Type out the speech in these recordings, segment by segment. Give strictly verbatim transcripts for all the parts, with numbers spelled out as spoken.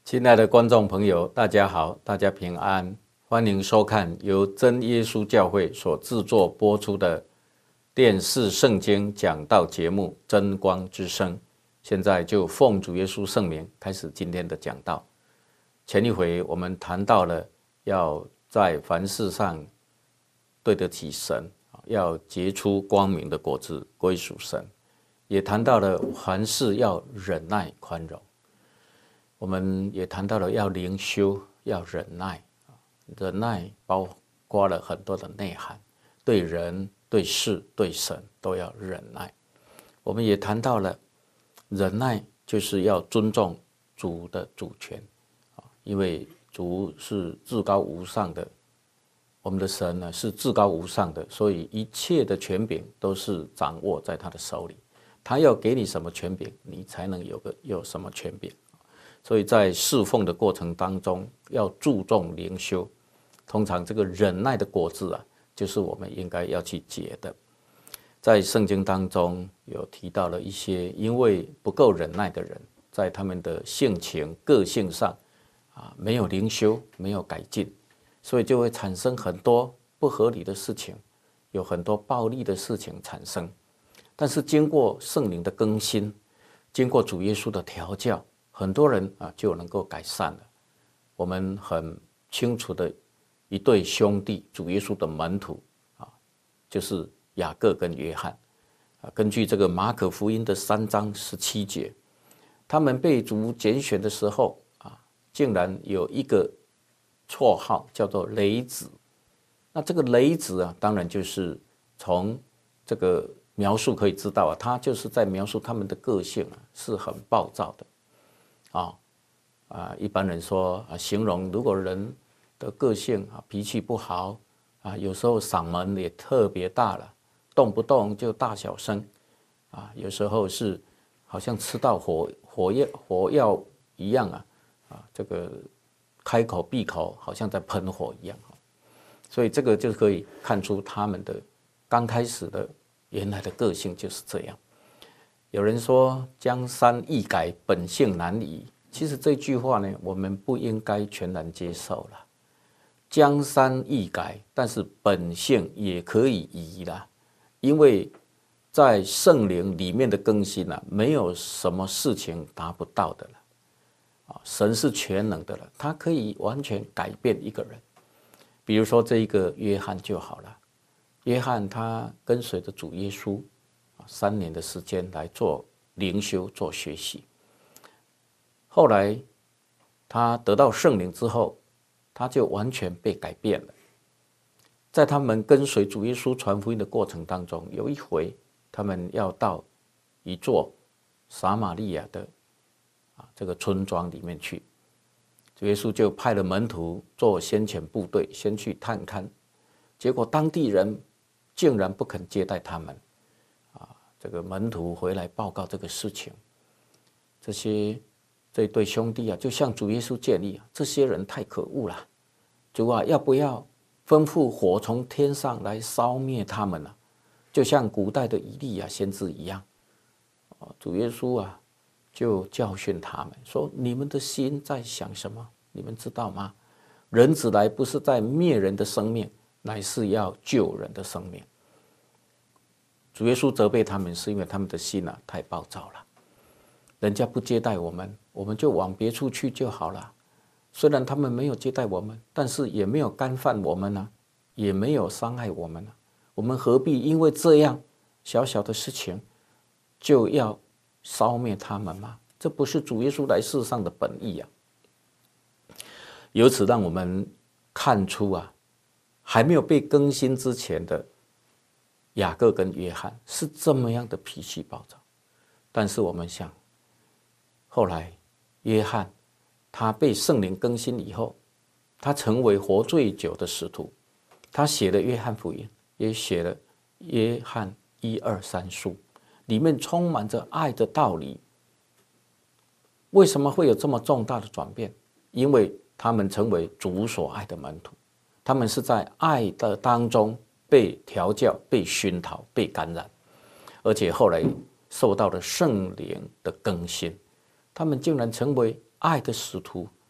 亲爱的观众朋友，大家好，大家平安，欢迎收看由真耶稣教会所制作播出的电视圣经讲道节目《真光之声》。现在就奉主耶稣圣名开始今天的讲道。前一回我们谈到了要在凡事上对得起神，要结出光明的果子归属神，也谈到了凡事要忍耐宽容。我们也谈到了要灵修，要忍耐，忍耐包括了很多的内涵，对人、对事、对神都要忍耐。我们也谈到了忍耐就是要尊重主的主权，因为主是至高无上的，我们的神呢是至高无上的，所以一切的权柄都是掌握在他的手里。他要给你什么权柄，你才能有个有什么权柄。所以在侍奉的过程当中，要注重灵修。通常这个忍耐的果子啊，就是我们应该要去结的。在圣经当中有提到了一些因为不够忍耐的人，在他们的性情、个性上啊，没有灵修，没有改进，所以就会产生很多不合理的事情，有很多暴力的事情产生。但是经过圣灵的更新，经过主耶稣的调教，很多人啊就能够改善了。我们很清楚的一对兄弟，主耶稣的门徒啊，就是雅各跟约翰啊。根据这个马可福音的三章十七节，他们被主拣选的时候啊，竟然有一个绰号叫做雷子。那这个雷子啊，当然就是从这个描述可以知道啊，他就是在描述他们的个性啊，是很暴躁的。啊啊，一般人说啊，形容如果人的个性啊，脾气不好啊，有时候嗓门也特别大了，动不动就大小声啊，有时候是好像吃到火火药火药一样啊啊，这个开口闭口好像在喷火一样。所以这个就可以看出他们的刚开始的原来的个性就是这样。有人说江山易改，本性难移。其实这句话呢，我们不应该全然接受了。江山易改，但是本性也可以移啦。因为在圣灵里面的更新啊，没有什么事情达不到的了。神是全能的了，他可以完全改变一个人。比如说这一个约翰就好了，约翰他跟随着主耶稣三年的时间来做灵修、做学习。后来他得到圣灵之后，他就完全被改变了。在他们跟随主耶稣传福音的过程当中，有一回他们要到一座撒玛利亚的啊这个村庄里面去，主耶稣就派了门徒做先遣部队，先去探勘。结果当地人竟然不肯接待他们。这个门徒回来报告这个事情，这些这对兄弟啊，就向主耶稣建议啊，这些人太可恶了，主啊，要不要吩咐火从天上来烧灭他们啊？就像古代的以利亚先知一样。主耶稣啊，就教训他们说：你们的心在想什么？你们知道吗？人子来不是在灭人的生命，乃是要救人的生命。主耶稣责备他们，是因为他们的心啊太暴躁了。人家不接待我们，我们就往别处去就好了。虽然他们没有接待我们，但是也没有干犯我们啊，也没有伤害我们啊。我们何必因为这样小小的事情就要烧灭他们吗？这不是主耶稣来世上的本意啊。由此让我们看出啊，还没有被更新之前的雅各跟约翰是这么样的脾气暴躁。但是我们想，后来约翰他被圣灵更新以后，他成为活最久的使徒，他写了约翰福音，也写了约翰一二三书，里面充满着爱的道理。为什么会有这么重大的转变？因为他们成为主所爱的门徒，他们是在爱的当中被调教、被熏陶、被感染，而且后来受到了圣灵的更新，他们竟然成为爱的使徒，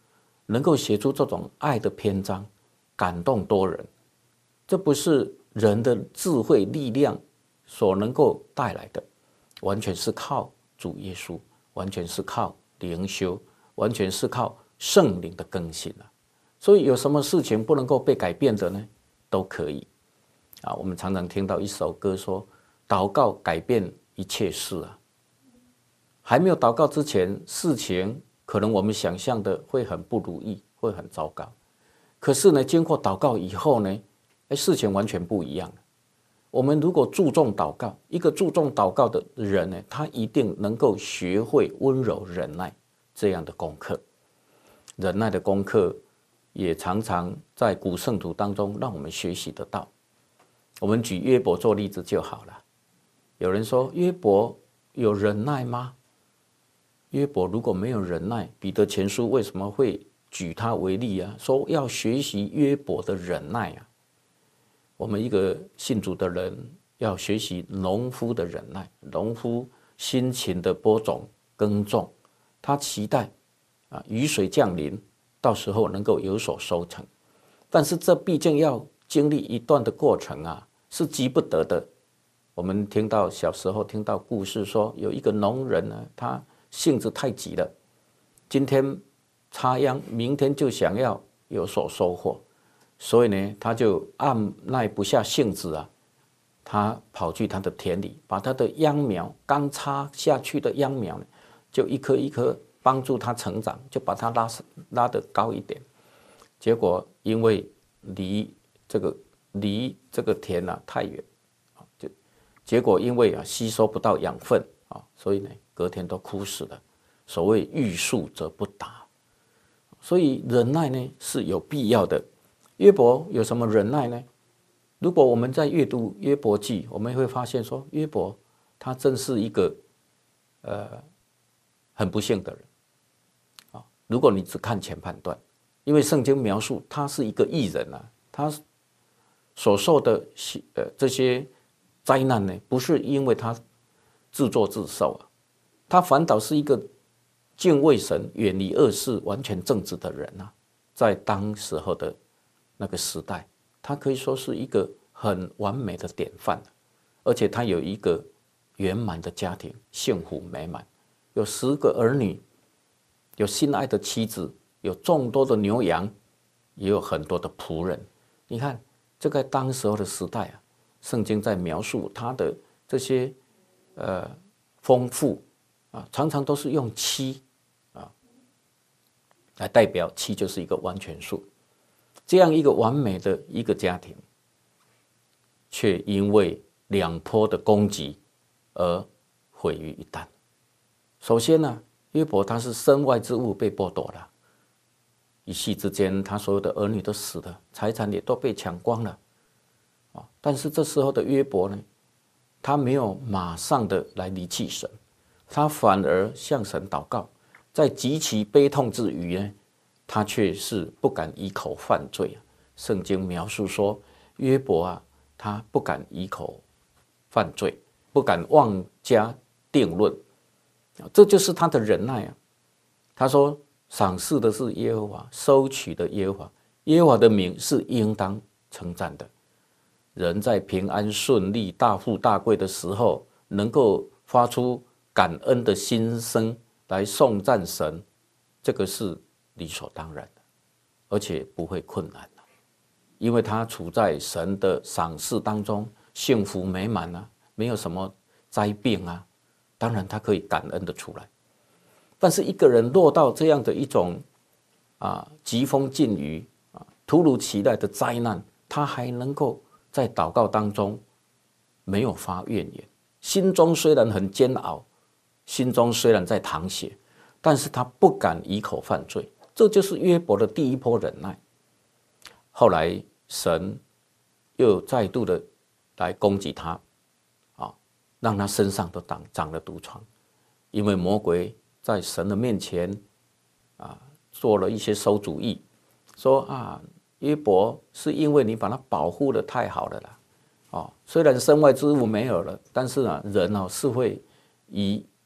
能够写出这种爱的篇章，感动多人，这不是人的智慧力量所能够带来的，完全是靠主耶稣，完全是靠灵修，完全是靠圣灵的更新啊。所以有什么事情不能够被改变的呢？都可以啊。我们常常听到一首歌说，祷告改变一切事啊。还没有祷告之前，事情可能我们想象的会很不如意，会很糟糕。可是呢，经过祷告以后呢，哎，事情完全不一样了。我们如果注重祷告，一个注重祷告的人呢，他一定能够学会温柔忍耐这样的功课。忍耐的功课也常常在古圣徒当中让我们学习得到。我们举约伯做例子就好了。有人说约伯有忍耐吗？约伯如果没有忍耐，彼得前书为什么会举他为例啊？说要学习约伯的忍耐啊。我们一个信主的人要学习农夫的忍耐，农夫辛勤的播种耕种，他期待啊雨水降临，到时候能够有所收成。但是这毕竟要经历一段的过程啊，是急不得的。我们听到小时候听到故事说，有一个农人呢，他性子太急了，今天插秧，明天就想要有所收获，所以呢，他就按耐不下性子啊，他跑去他的田里，把他的秧苗刚插下去的秧苗呢，就一颗一颗帮助他成长，就把它拉拉得高一点。结果因为离这个离这个田啊太远，就结果因为啊吸收不到养分啊，所以呢隔天都枯死了。所谓欲速则不达，所以忍耐呢是有必要的。约伯有什么忍耐呢？如果我们在阅读约伯记，我们会发现说，约伯他真是一个呃很不幸的人啊。如果你只看前半段，因为圣经描述他是一个义人啊，他所受的呃这些灾难呢，不是因为他自作自受啊，他反倒是一个敬畏神、远离恶事、完全正直的人啊。在当时候的那个时代，他可以说是一个很完美的典范，而且他有一个圆满的家庭，幸福美满，有十个儿女，有心爱的妻子，有众多的牛羊，也有很多的仆人。你看，这个当时候的时代啊，圣经在描述他的这些呃丰富啊，常常都是用七啊来代表，七就是一个完全数。这样一个完美的一个家庭，却因为两波的攻击而毁于一旦。首先呢，约伯他是身外之物被剥夺了，一夕之间，他所有的儿女都死了，财产也都被抢光了。但是这时候的约伯呢，他没有马上的来离弃神，他反而向神祷告，在极其悲痛之余呢，他却是不敢以口犯罪。圣经描述说，约伯啊，他不敢以口犯罪，不敢妄加定论，这就是他的忍耐啊。他说，赏赐的是耶和华，收取的耶和华，耶和华的名是应当称赞的。人在平安顺利、大富大贵的时候，能够发出感恩的心声来颂赞神，这个是理所当然的，而且不会困难的，因为他处在神的赏赐当中，幸福美满啊，没有什么灾病啊，当然他可以感恩的出来。但是一个人落到这样的一种啊疾风劲雨啊突如其来的灾难，他还能够在祷告当中没有发怨言，心中虽然很煎熬，心中虽然在淌血，但是他不敢以口犯罪，这就是约伯的第一波忍耐。后来神又再度的来攻击他，啊，让他身上都长长了毒疮，因为魔鬼在神的面前啊做了一些馊主意，说啊，约伯是因为你把他保护得太好了啦，哦，虽然身外之物没有了，但是呢，人哦是会以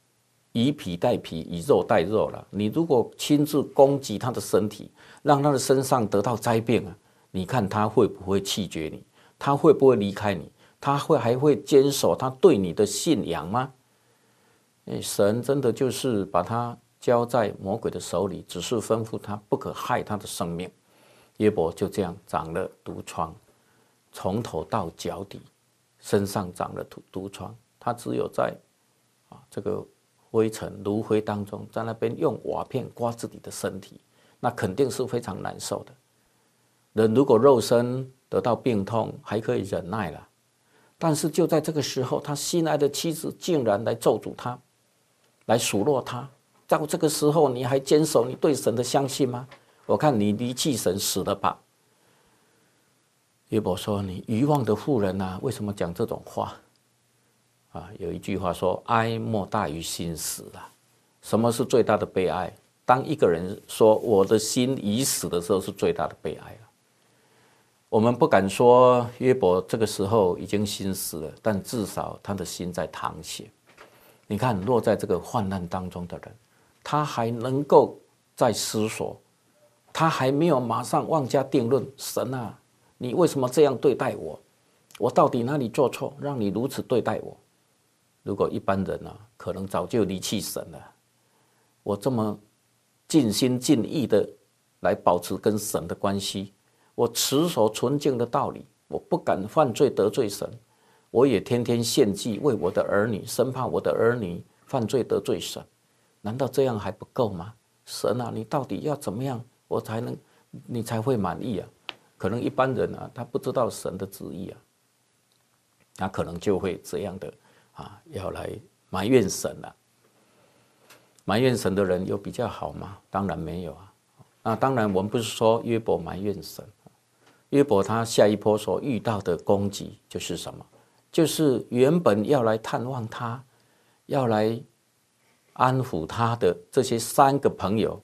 以皮代皮，以肉代肉了。你如果亲自攻击他的身体，让他的身上得到灾病啊，你看他会不会弃绝你？他会不会离开你？他会还会坚守他对你的信仰吗？神真的就是把他交在魔鬼的手里，只是吩咐他不可害他的生命。约伯就这样长了毒疮，从头到脚底身上长了毒疮，他只有在啊这个灰尘炉灰当中，在那边用瓦片刮自己的身体，那肯定是非常难受的。人如果肉身得到病痛还可以忍耐了，但是就在这个时候，他心爱的妻子竟然来咒诅他，来数落他。到这个时候，你还坚守你对神的相信吗？我看你离弃神死了吧。约伯说：“你愚妄的妇人啊，为什么讲这种话？”啊，有一句话说：“哀莫大于心死啊。”什么是最大的悲哀？当一个人说我的心已死的时候，是最大的悲哀了。我们不敢说约伯这个时候已经心死了，但至少他的心在淌血。你看，落在这个患难当中的人，他还能够在思索，他还没有马上妄加定论。神啊，你为什么这样对待我？我到底哪里做错，让你如此对待我？如果一般人啊，可能早就离弃神了。我这么尽心尽意的来保持跟神的关系，我持守纯净的道理，我不敢犯罪得罪神，我也天天献祭为我的儿女，生怕我的儿女犯罪得罪神。难道这样还不够吗？神啊，你到底要怎么样，我才能你才会满意啊？可能一般人啊，他不知道神的旨意啊，他可能就会这样的啊，要来埋怨神了、啊。埋怨神的人有比较好吗？当然没有啊。那当然，我们不是说约伯埋怨神。约伯他下一波所遇到的攻击就是什么？就是原本要来探望他，要来安抚他的这些三个朋友，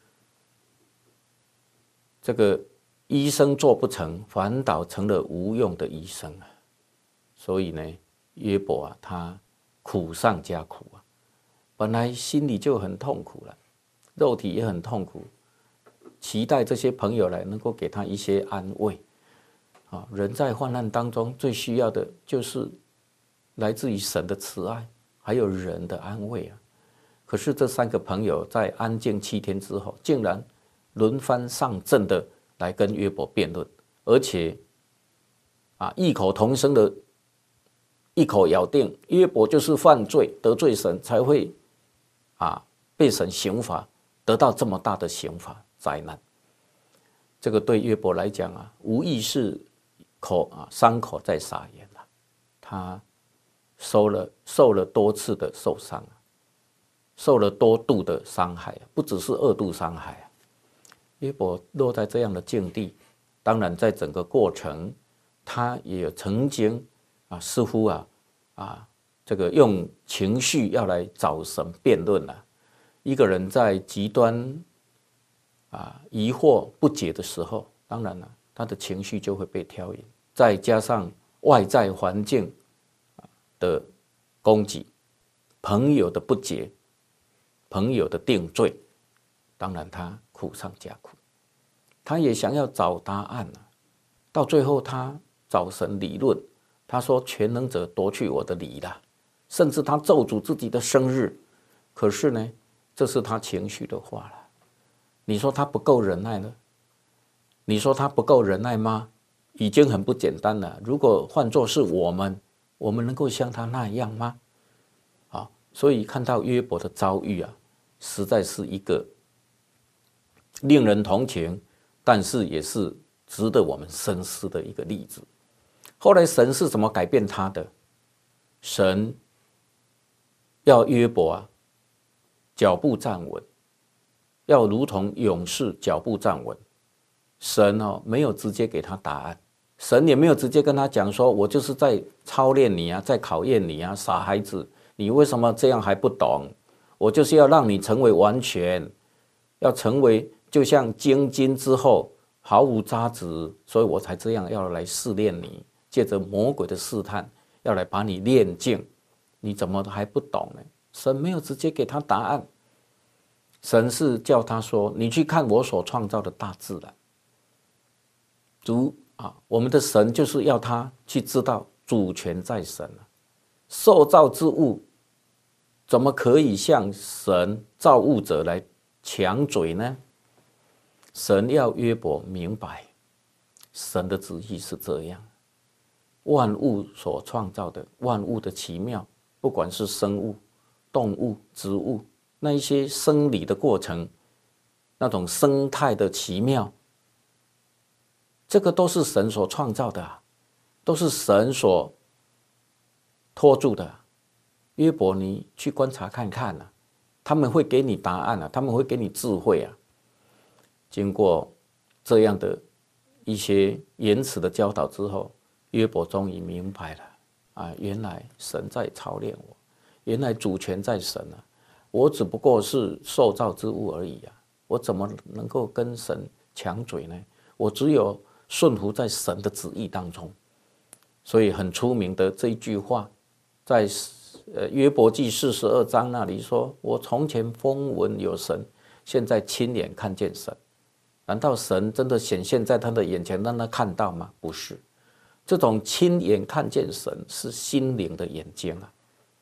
这个医生做不成，反倒成了无用的医生啊。所以呢，约伯啊，他苦上加苦啊。本来心里就很痛苦了，肉体也很痛苦，期待这些朋友来能够给他一些安慰。啊，人在患难当中最需要的就是来自于神的慈爱，还有人的安慰啊。可是这三个朋友在安静七天之后，竟然轮番上阵的来跟约伯辩论，而且啊异口同声的一口咬定约伯就是犯罪得罪神才会啊被神刑罚，得到这么大的刑罚灾难。这个对约伯来讲啊，无疑是口啊伤口在撒盐了，他受了受了多次的受伤，受了多度的伤害，不只是二度伤害啊。约伯落在这样的境地，当然在整个过程，他也有曾经啊似乎啊啊这个用情绪要来找神辩论了。一个人在极端啊疑惑不解的时候，当然了，他的情绪就会被挑引，再加上外在环境的攻击，朋友的不解，朋友的定罪，当然他苦上加苦。他也想要找答案啊，到最后他找神理论，他说全能者夺去我的理了，甚至他咒诅自己的生日。可是呢，这是他情绪的话了。你说他不够忍耐呢？你说他不够忍耐吗？已经很不简单了。如果换作是我们，我们能够像他那样吗？啊，所以看到约伯的遭遇啊，实在是一个令人同情，但是也是值得我们深思的一个例子。后来神是怎么改变他的？神要约伯啊，脚步站稳，要如同勇士脚步站稳。神哦，没有直接给他答案，神也没有直接跟他讲说，我就是在操练你啊，在考验你啊，傻孩子，你为什么这样还不懂？我就是要让你成为完全，要成为就像精金之后毫无渣滓，所以我才这样要来试炼你，借着魔鬼的试探，要来把你炼净。你怎么还不懂呢？ 神没有直接给他答案，神是叫他说：“你去看我所创造的大自然。”主啊，我们的神就是要他去知道主权在神啊，受造之物怎么可以向神造物者来抢嘴呢？神要约伯明白，神的旨意是这样，万物所创造的万物的奇妙，不管是生物、动物、植物，那一些生理的过程，那种生态的奇妙，这个都是神所创造的啊，都是神所托住的啊。约伯，你去观察看看啊，他们会给你答案啊，他们会给你智慧啊。经过这样的一些言辞的教导之后，约伯终于明白了啊，原来神在操练我，原来主权在神啊，我只不过是受造之物而已啊，我怎么能够跟神抢嘴呢？我只有顺服在神的旨意当中。所以很出名的这一句话，在呃约伯记四十二章那里说：“我从前风闻有神，现在亲眼看见神。”难道神真的显现在他的眼前让他看到吗？不是，这种亲眼看见神是心灵的眼睛啊。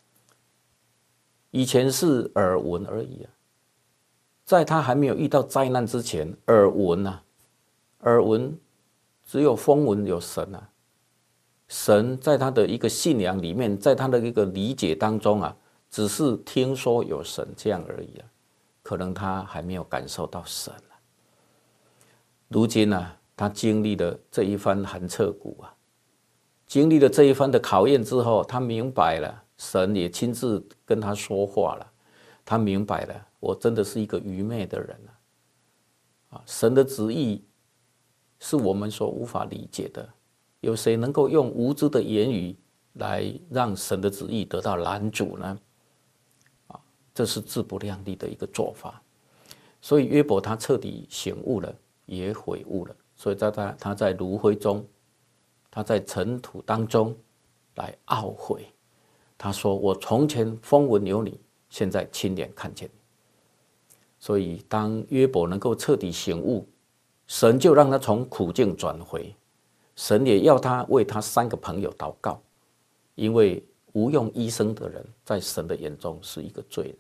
以前是耳闻而已啊，在他还没有遇到灾难之前，耳闻啊，耳闻只有风闻有神啊。神在他的一个信仰里面，在他的一个理解当中啊，只是听说有神这样而已啊，可能他还没有感受到神啊。如今啊，他经历了这一番寒彻骨啊，经历了这一番的考验之后，他明白了，神也亲自跟他说话了，他明白了，我真的是一个愚昧的人啊！神的旨意是我们所无法理解的，有谁能够用无知的言语来让神的旨意得到拦阻呢？啊，这是自不量力的一个做法。所以约伯他彻底醒悟了，也悔悟了，所以在他他在炉灰中，他在尘土当中来懊悔。他说：“我从前风闻有你，现在亲眼看见你。”所以当约伯能够彻底醒悟，神就让他从苦境转回。神也要他为他三个朋友祷告，因为无用医生的人，在神的眼中是一个罪人。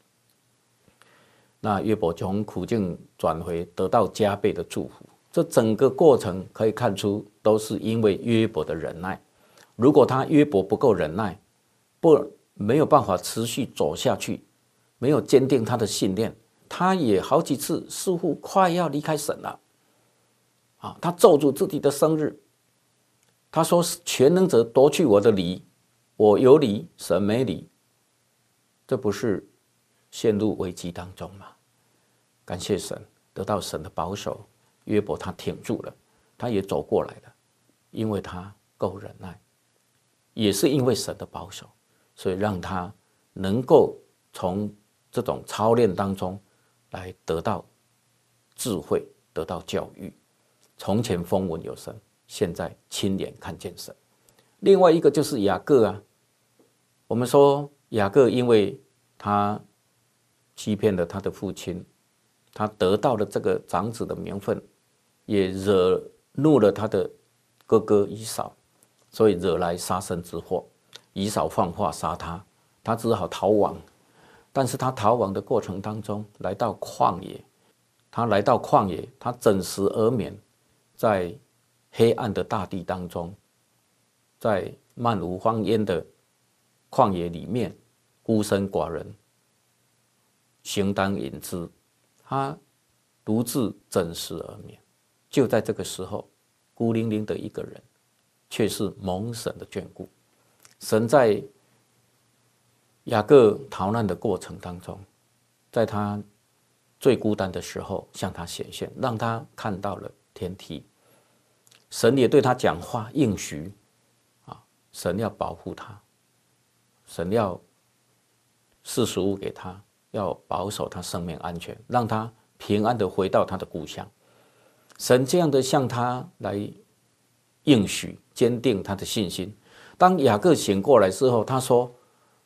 那约伯从苦境转回，得到加倍的祝福。这整个过程可以看出，都是因为约伯的忍耐。如果他约伯不够忍耐，不没有办法持续走下去，没有坚定他的信念，他也好几次似乎快要离开神了。啊，他咒诅自己的生日，他说：“全能者夺去我的理，我有理，神没理。”这不是陷入危机当中吗？感谢神，得到神的保守，约伯他挺住了，他也走过来了，因为他够忍耐，也是因为神的保守，所以让他能够从这种操练当中来得到智慧，得到教育。从前风闻有神，现在亲眼看见神。另外一个就是雅各啊，我们说雅各因为他欺骗了他的父亲，他得到了这个长子的名分，也惹怒了他的哥哥以扫，所以惹来杀身之祸。以扫放话杀他，他只好逃亡。但是他逃亡的过程当中，来到旷野，他来到旷野，他枕食而眠，在黑暗的大地当中，在漫无荒烟的旷野里面，孤身寡人，形单影只，他独自枕食而眠。就在这个时候，孤零零的一个人，却是蒙神的眷顾。神在雅各逃难的过程当中，在他最孤单的时候向他显现，让他看到了天梯。神也对他讲话应许啊，神要保护他，神要赐食物给他，要保守他生命安全，让他平安的回到他的故乡。神这样的向他来应许，坚定他的信心。当雅各醒过来之后，他说：“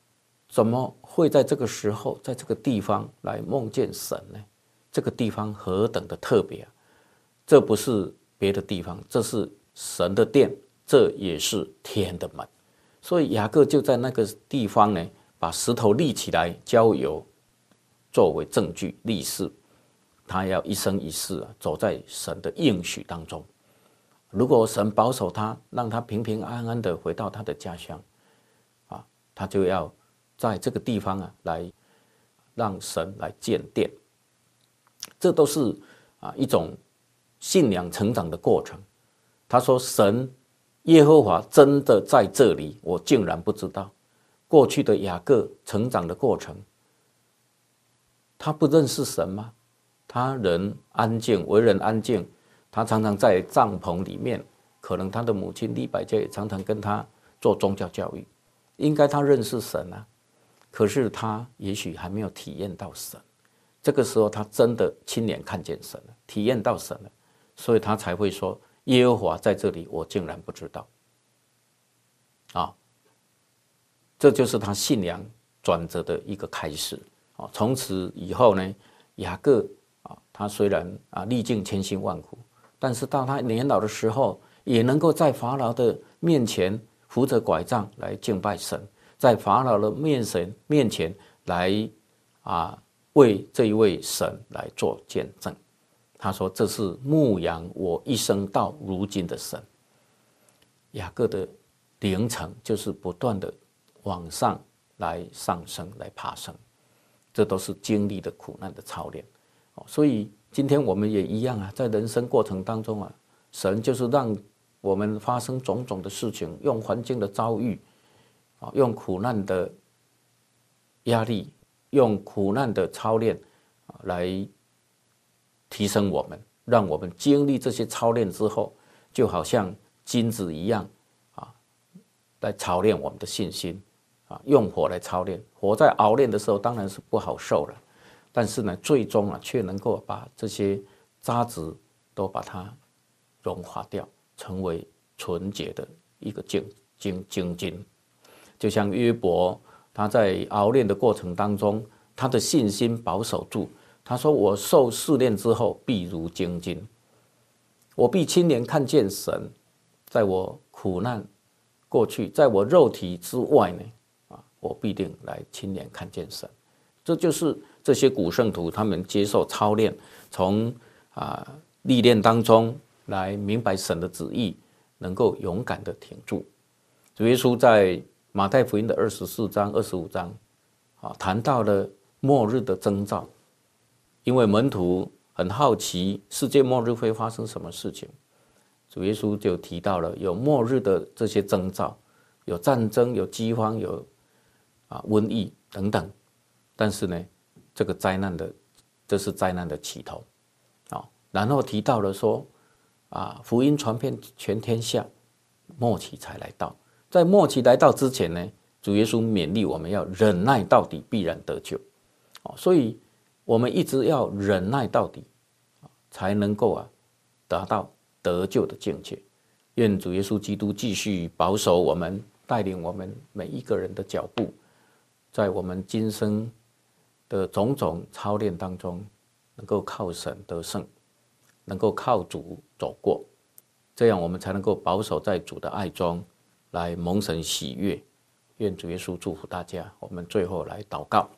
怎么会在这个时候，在这个地方来梦见神呢？这个地方何等的特别啊！这不是别的地方，这是神的殿，这也是天的门。所以雅各就在那个地方呢，把石头立起来，浇油作为证据立誓，他要一生一世啊，走在神的应许当中。如果神保守他，让他平平安安的回到他的家乡，啊，他就要在这个地方啊，来让神来建殿。这都是啊一种信仰成长的过程。他说：“神耶和华真的在这里，我竟然不知道。”过去的雅各成长的过程，他不认识神吗？他人安静，为人安静。他常常在帐篷里面，可能他的母亲利百加也常常跟他做宗教教育，应该他认识神啊。可是他也许还没有体验到神，这个时候他真的亲眼看见神了，体验到神了，所以他才会说：“耶和华在这里，我竟然不知道。”啊，这就是他信仰转折的一个开始啊。从此以后呢，雅各啊，他虽然啊历尽千辛万苦，但是到他年老的时候，也能够在法老的面前扶着拐杖来敬拜神，在法老的面前面前来啊为这一位神来做见证。他说：“这是牧养我一生到如今的神。”雅各的灵程就是不断的往上来上升，来爬升，这都是经历的苦难的操练。所以今天我们也一样啊，在人生过程当中啊，神就是让我们发生种种的事情，用环境的遭遇，用苦难的压力，用苦难的操练来提升我们，让我们经历这些操练之后，就好像金子一样啊，来操练我们的信心啊，用火来操练。火在熬炼的时候当然是不好受了，但是呢，最终啊，却能够把这些渣子都把它融化掉，成为纯洁的一个精精精金。就像约伯，他在熬炼的过程当中，他的信心保守住。他说：“我受试炼之后，必如精金。我必亲眼看见神，在我苦难过去，在我肉体之外呢，啊，我必定来亲眼看见神。”这就是这些古圣徒他们接受操练，从啊历练当中来明白神的旨意，能够勇敢的挺住。主耶稣在马太福音的二十四章、二十五章，啊，谈到了末日的征兆，因为门徒很好奇世界末日会发生什么事情，主耶稣就提到了有末日的这些征兆，有战争、有饥荒、有啊瘟疫等等。但是呢，这个灾难的，这是灾难的起头，啊，然后提到了说，啊，福音传遍全天下，末期才来到。在末期来到之前呢，主耶稣勉励我们要忍耐到底，必然得救。所以我们一直要忍耐到底，才能够啊达到得救的境界。愿主耶稣基督继续保守我们，带领我们每一个人的脚步，在我们今生的种种操练当中，能够靠神得胜，能够靠主走过，这样我们才能够保守在主的爱中，来蒙神喜悦。愿主耶稣祝福大家。我们最后来祷告，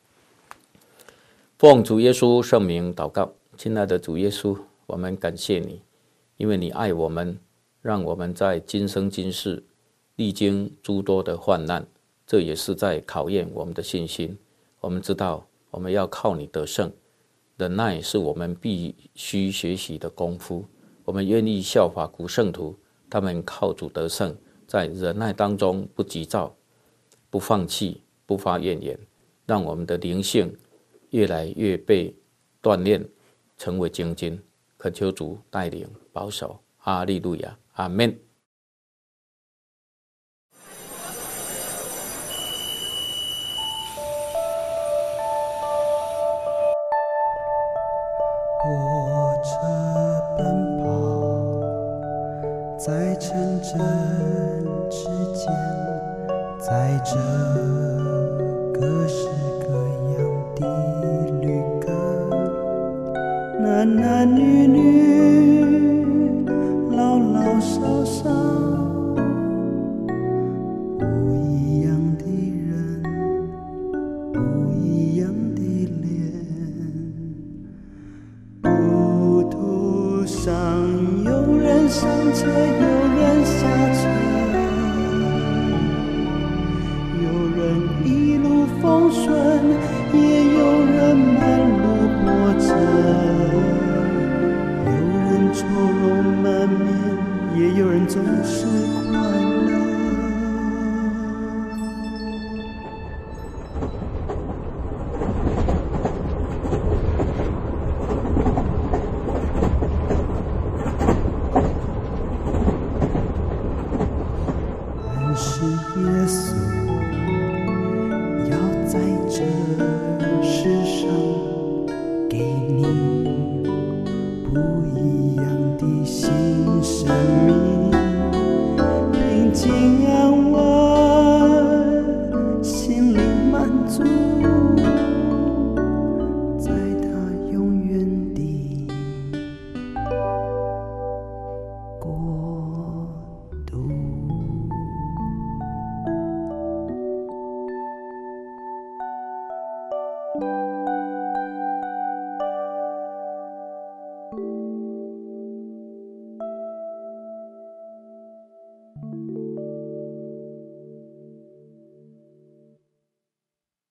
奉主耶稣圣名祷告。亲爱的主耶稣，我们感谢你，因为你爱我们，让我们在今生今世历经诸多的患难，这也是在考验我们的信心。我们知道我们要靠你得胜，忍耐是我们必须学习的功夫。我们愿意效法古圣徒，他们靠主得胜，在忍耐当中不急躁，不放弃，不发怨言，让我们的灵性越来越被锻炼，成为精进。恳求主带领保守。哈利路亚，阿们。 我这奔跑在城镇之间，在这男男女女，老老少少，不一样的人，不一样的脸。路途上有人上车，有人下车，有人一路风顺，也有人满路波折，有人愁容满面，也有人总是快乐。但是耶稣要在这